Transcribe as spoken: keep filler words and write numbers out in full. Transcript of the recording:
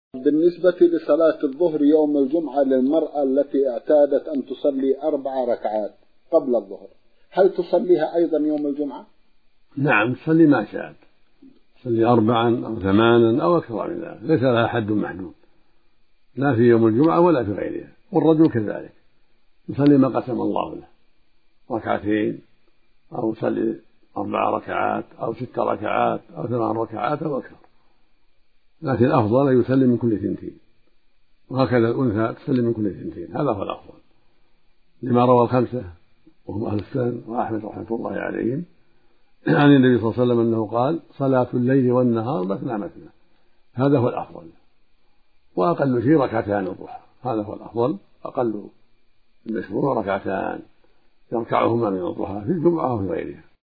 بالنسبة لصلاة الظهر يوم الجمعة للمرأة التي اعتادت أن تصلي أربع ركعات قبل الظهر، هل تصليها أيضا يوم الجمعة؟ نعم، تصلي ما شاءت، تصلي أربعا أو ثمانا أو أكثر من ذلك، ليس لها حد محدود لا في يوم الجمعة ولا في غيرها. والرجل كذلك يصلي ما قسم الله له، ركعتين أو يصلي أربع ركعات أو ست ركعات أو ثمان ركعات أو أكثر، لكن الأفضل أن يسلم من كل اثنتين، وهكذا الأنثى تسلم من كل اثنتين، هذا هو الأفضل لما روى الخمسة وهم أهل السنن وأحمد رحمة الله عليهم عن النبي صلى الله عليه وسلم أنه قال: صلاة الليل والنهار مثنى مثنى، هذا هو الأفضل. وأقل شيء ركعتان الضحى، هذا هو الأفضل، أقل المشروع ركعتان يركعهما من الضحى في الجمعة وفي غيرها.